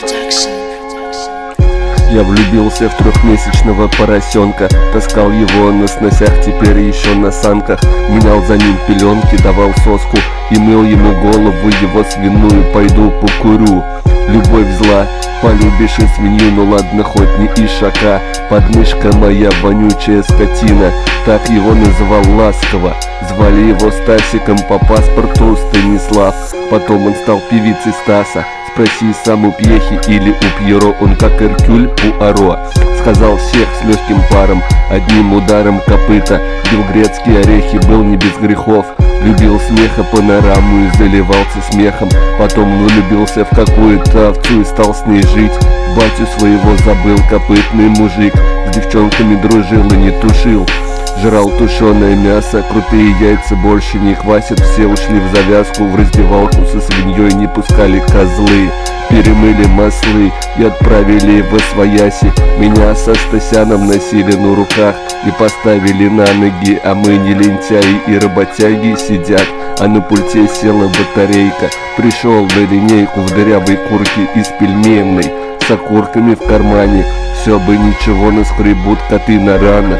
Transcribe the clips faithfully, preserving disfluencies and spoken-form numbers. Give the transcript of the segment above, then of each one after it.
Я влюбился в трехмесячного поросенка, таскал его на сносях, теперь еще на санках. Менял за ним пеленки, давал соску и мыл ему голову его свиную. Пойду покурю. Любовь зла, полюбишь и свинью, ну ладно, хоть не ишака. Подмышка моя вонючая скотина, так его называл ласково. Звали его Стасиком, по паспорту Станислав. Потом он стал певицей Стаса. Спроси сам у Пьехи или у Пьеро, он как Эркюль Пуаро. Сказал всех с легким паром, одним ударом копыта. Бил грецкие орехи, был не без грехов. Любил смеха панораму и заливался смехом. Потом влюбился в какую-то овцу и стал с ней жить. Батю своего забыл, копытный мужик. С девчонками дружил и не тушил. Жрал тушеное мясо, крутые яйца больше не хватит. Все ушли в завязку, в раздевалку со свиньей не пускали козлы. Перемыли маслы и отправили в освояси. Меня со Стасяном носили на руках и поставили на ноги. А мы не лентяи и работяги сидят, а на пульте села батарейка. Пришел на линейку в дырявой куртке из пельменной, с окурками в кармане. Все бы ничего, наскребут коты на ранах.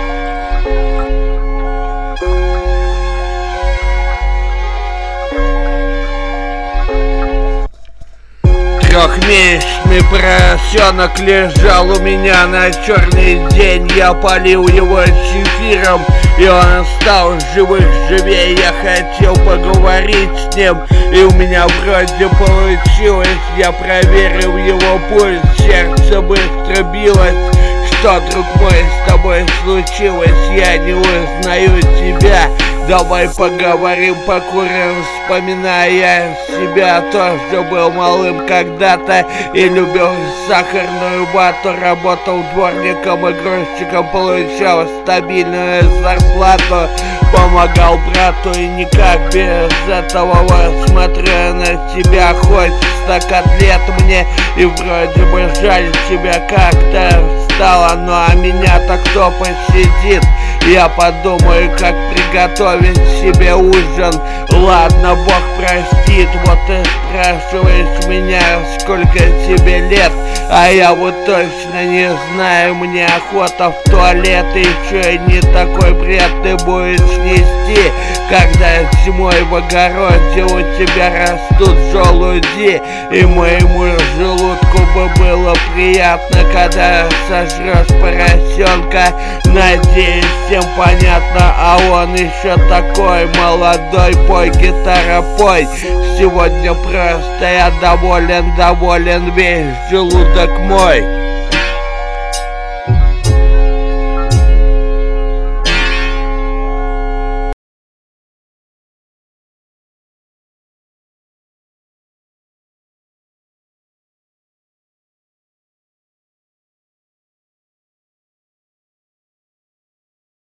Трехмесячный поросенок лежал у меня на черный день. Я полил его чефиром, и он стал живых живее. Я хотел поговорить с ним, и у меня вроде получилось. Я проверил его пульс, сердце быстро билось. Что, друг мой, с тобой случилось? Я не узнаю тебя. Давай поговорим, покурим, вспоминая себя. Тоже был малым когда-то и любил сахарную вату. Работал дворником и грузчиком, получал стабильную зарплату. Помогал брату и никак без этого. Вот смотрю на тебя, хочется котлет мне, и вроде бы жаль тебя, как-то встала. Ну а меня-то кто посидит? Я подумаю, как приготовить себе ужин. Ладно, Бог простит. Вот ты спрашиваешь меня, сколько тебе лет, а я вот точно не знаю. Мне охота в туалет, и еще и не такой бред ты будешь нести, когда зимой в огороде у тебя растут желуди. И моему желудку бы было приятно, когда сожрешь поросенка. Надеюсь, всем понятно, а он еще такой молодой. Пой, гитара, пой. Сегодня просто я доволен, доволен весь желудок мой.